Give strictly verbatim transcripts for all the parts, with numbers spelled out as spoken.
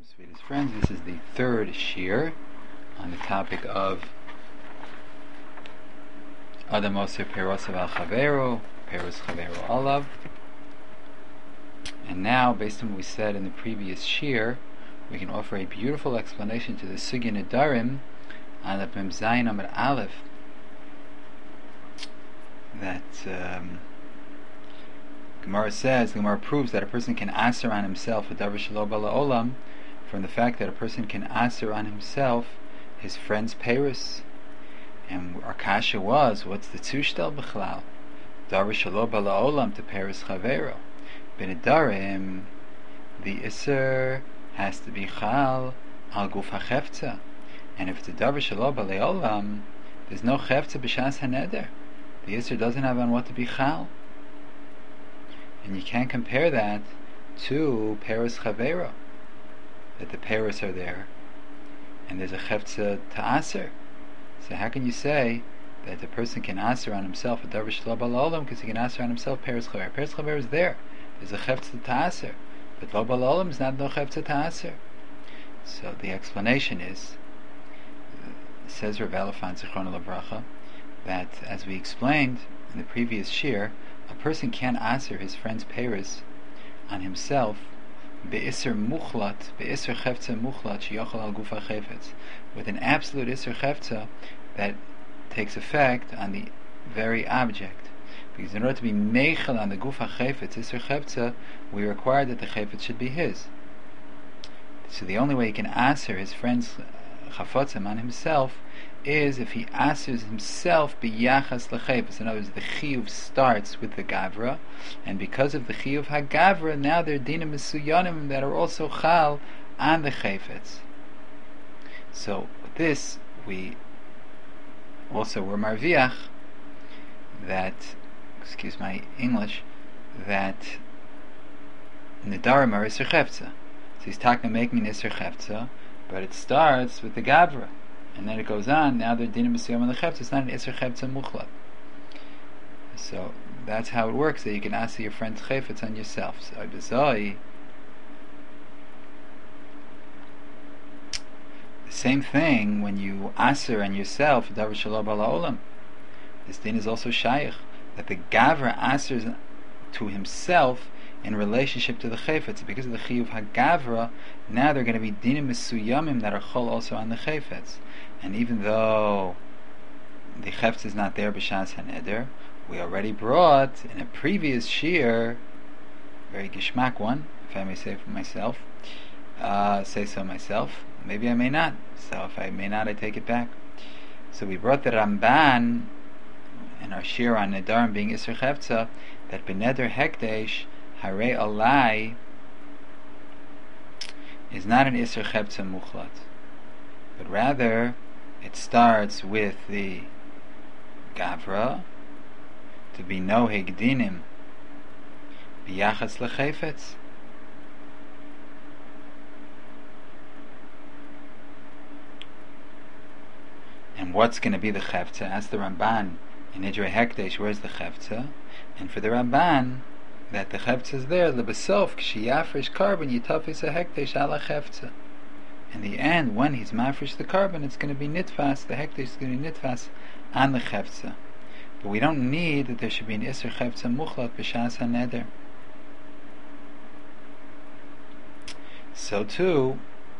Sweetest friends, this is the third shir on the topic of Adam Oser Perosav al Chavero, Peros Chavero Alav. And now, based on what we said in the previous shir, we can offer a beautiful explanation to the Sugya Nedarim on the Mem Zayin Amud Aleph that um, Gemara says, the Gemara proves that a person can aser on himself a davar shelo bala olam from the fact that a person can aser on himself his friend's peris. And our kasha was, what's the tushtel b'chlal? Davar shelo bala olam to peris chavero. B'nedarim, the iser has to be chal al guf hachefza. And if it's a davar shelo bala olam, there's no chefza b'shas haneder. The iser doesn't have on what to be chal. And you can't compare that to peris chavero, that the peris are there and there's a chefza to aser. So how can you say that the person can aser on himself a davar shelo bala olam because he can aser on himself peris chavero? Peris chavero is there. There's a chefza to aser, but lo bala olam is not no chefza to aser. So the explanation is, says Rav Elefant Zichrono Livracha, that as we explained in the previous shir, a person can aser his friend's peris on himself be'isr muchlat, be'isr chefza muchlat sheyochal al gufa chefetz, with an absolute isr chefza that takes effect on the very object. Because in order to be meichel on the gufa chefetz, isr chefza, we require that the chefetz should be his. So the only way he can aser his friend's chafotzim on himself is if he asers himself biyachas lechefetz. In other words, the chiyuv starts with the gavra, and because of the chiyuv hagavra, now there are dinim mesuyanim that are also chal on the chefetz. So with this, we also were marviach that, excuse my English, that nedarim are iser chefza. So he's talking making an iser chefza, but it starts with the gavra. And then it goes on, now they're dinim mesuyam on the chefetz, it's not an iser chefetz muchlat. So that's how it works, that you can ask your friend's chefetz on yourself. So bezoi, the same thing when you aser on yourself, davar shelo bala olam. This din is also shaykh, that the gavra asers to himself in relationship to the chefetz. Because of the chiyuv hagavra, now they're going to be dinim mesuyamim that are chol also on the chefetz. And even though the chefetz is not there b'shas haneder, we already brought in a previous shir, very gishmak one, if I may say for myself, uh, say so myself. Maybe I may not. So if I may not, I take it back. So we brought the Ramban in our shir on nedarim being iser chefza, that b'neder hekdesh Harei alai is not an iser chefza muchlat, but rather it starts with the gavra to be noheg dinim biyachas lechefetz. And what's going to be the chefza? Ask the Ramban in Idrei Hekdesh, where's the chefza? And for the Ramban, that the chefza is there, lebesof k'shiyafresh carbon yitafis a hekdesh ala chefza. In the end, when he's mafresh the carbon, it's going to be nitfas, the hekdesh is going to be nitfas on the chefza. But we don't need that there should be an iser chefza muchlat b'shas haneder. So too,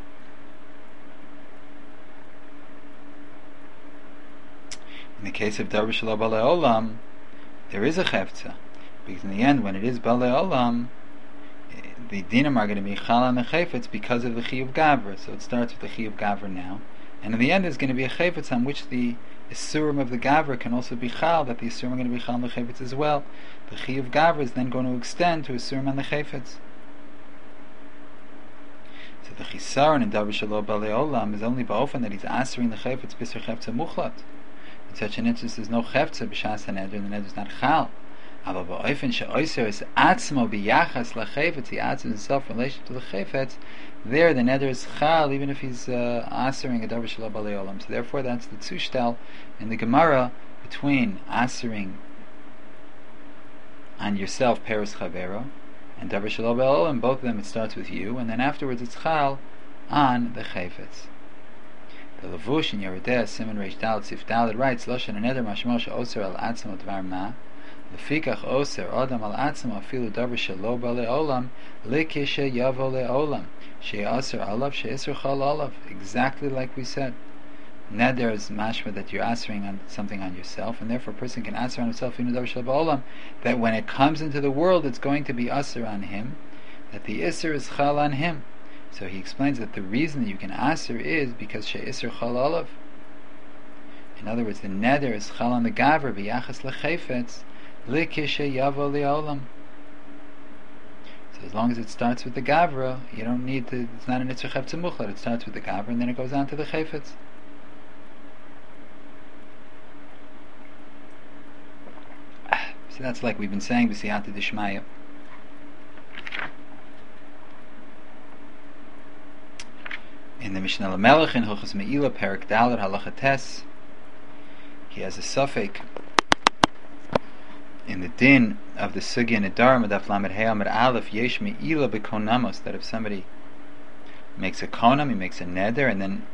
in the case of davar shelo bala olam, there is a chefza. Because in the end, when it is bala olam, the dinim are going to be chal on the chefetz because of the chiyuv gavra. So it starts with the chiyuv gavra now, and in the end, there's going to be a chefetz on which the isurim of the gavra can also be chal. That the isurim are going to be chal on the chefetz as well. The chiyuv gavra is then going to extend to isurim on the chefetz. So the chisaron in davar shelo bala olam is only ba'ofen that he's answering the chefetz b'isur chefetz muchlat. In such an instance, there's no chefetz b'shas haneder, and the neder is not chal. Aber ba'ofen she'oiser is atzmo biyachas lachefetz, he adds himself in relation to the chefetz, there the neder is chal, even if he's uh, asering a davar shelo bala olam. So therefore, that's the tushtel in the Gemara between asering on yourself peris chavero and davar shelo bala olam. Both of them, it starts with you, and then afterwards it's chal on the chayfetz. The Levush in Yerideh Simon Reish Daled Sif Daled writes Loshen Aneder Mashmoshe Oser Al Atzmo Dvar Ma Lefikach Oser Adam Al Atzmo Afilu Davar Shelo Ba Le'olam Likishe Yavo Le'olam She Oser Olav She Isser Chol Olav. Exactly like we said. Neder is mashma that you're answering on something on yourself, and therefore a person can answer on himself Afilu Davar Shelo Ba Olam, that when it comes into the world it's going to be Aser on him, that the Isser is Chal on him. So he explains that the reason that you can aser is because she'isr chal olav. In other words, the neder is chal on the gaver b'yachas lechayfetz likishe yavo li'olam. So as long as it starts with the gavra, you don't need to. It's not an itzur chefetz muchlat. It starts with the gavra and then it goes on to the chayfetz. So that's like we've been saying b'siyata d'shmaya. In the Mishnah Lamelech in Hilchos Meila Perik Dalet Halacha Tes, he has a suffix in the din of the sugya Nedarim Adaf Lamed Hey Amid Aleph Yesh Meila Bekonamos, that if somebody makes a konam, he makes a neder, and then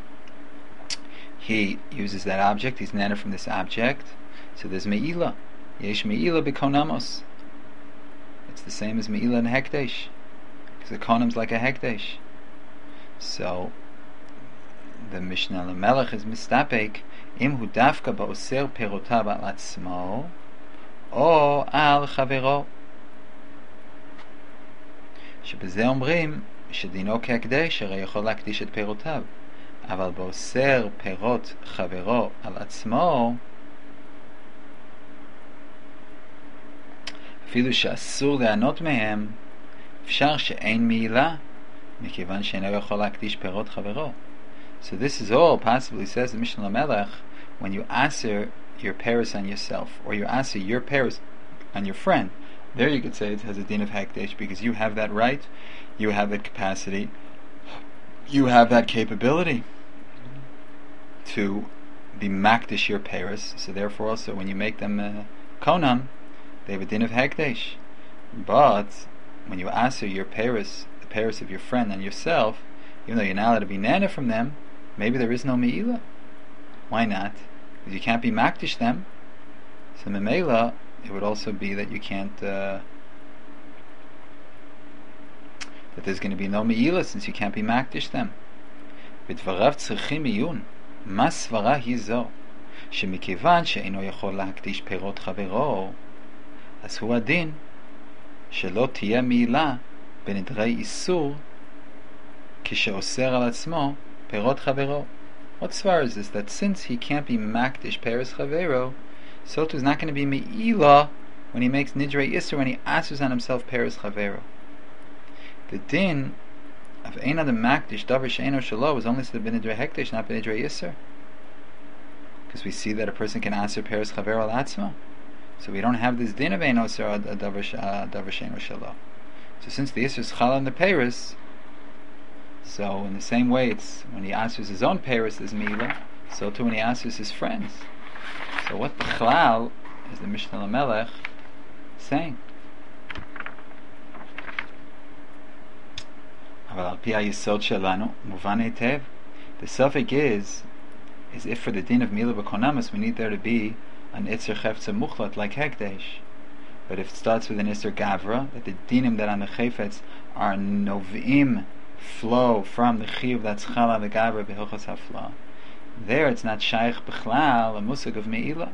he uses that object, he's neder from this object, so there's Meila. Yesh Meila Bekonamos. It's the same as Meila and Hekdesh, because the konam's like a Hekdesh. So the Mishnah Lamelech is mistapek im hu dafka ba'oser perotav al atzmo o al chavero, שבזה אומרים שדינו כהקדש, הרי יכול להקדיש את פירותיו, אבל באוסר פירות חברו על עצמו, אפילו שאסור ליהנות מהם, אפשר שאין מעילה, מכיוון שאינו יכול להקדיש פירות חברו. So this is all possibly, says the Mishnah Lamelech, when you answer your paris on yourself, or you answer your paris on your friend, there you could say it has a din of hekdesh, because you have that right, you have that capacity, you have that capability to be makdish your paris. So therefore also when you make them uh, konam, they have a din of hekdesh. But when you answer your paris, the paris of your friend and yourself, even though you're not allowed to be nana from them, maybe there is no me'ila. Why not? Because you can't be makdish them. So memela, it would also be that you can't, uh, that there's going to be no me'ila since you can't be makdish them. בדבריו צריכים עיון. מה סברה היא זו? שמכיוון שאינו יכול להקדיש פירות חברו, אז הוא הדין שלא תהיה מעילה בנדרי איסור כשאוסר על עצמו פירות חברו. What svar is this? That since he can't be makdish peres chavero, so too is not going to be me'ila when he makes nidrei isser, when he asers on himself peres chavero. The din of ein adam makdish davar she'eno shelo is only to the b'nidrei hekdesh, not b'nidrei isser, because we see that a person can aser peres chavero al atzmo. So we don't have this din of ein oser davar she'eno shelo. So since the isser is chal on the peres, so in the same way, it's when he answers his own paris, there's meila. So too when he answers his friends. So what b'chlal is the Mishnah Lamelech saying? אבל על פי היסוד שלנו, מובן היטב. The suffix is, is if for the din of meila b'konamis, we need there to be an itzer chefetz muchlat like hekdesh. But if it starts with an itzer gavra, that the dinim that on the chefetz are novim, flow from the chiyuv that's chal on the gavra b'hilchos hafla, there it's not shaykh b'chlal a musig of meila.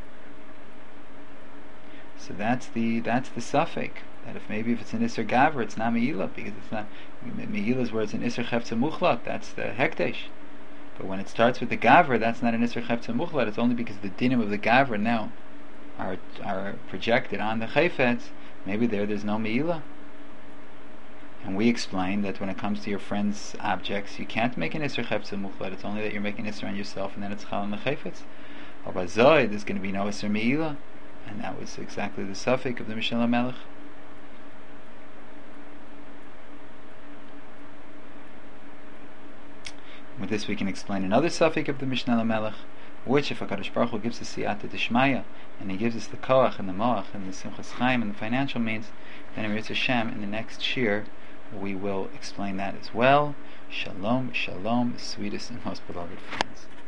So that's the that's the suffix, that if maybe if it's an isser gavra it's not meila, because it's not meila is where it's an isser chefetz muchlat, that's the hekdesh. But when it starts with the gavra, that's not an isser chefetz muchlat. It's only because the dinim of the gavra now are are projected on the chefetz. Maybe there there's no meila. And we explained that when it comes to your friend's objects, you can't make an isser chefetz muchlat. It's only that you're making isser on yourself, and then it's chal on the chefetz. Or by zoy, there's going to be no isser meila, and that was exactly the suffix of the Mishnah Lamelech. With this, we can explain another suffix of the Mishnah Lamelech, which, if HaKadosh Baruch Hu gives us siyata d'shmaya, and He gives us the koach and the moach and the simchas chaim and the financial means, then in Yirtzeh Hashem, in the next shir, we will explain that as well. Shalom, shalom, sweetest and most beloved friends.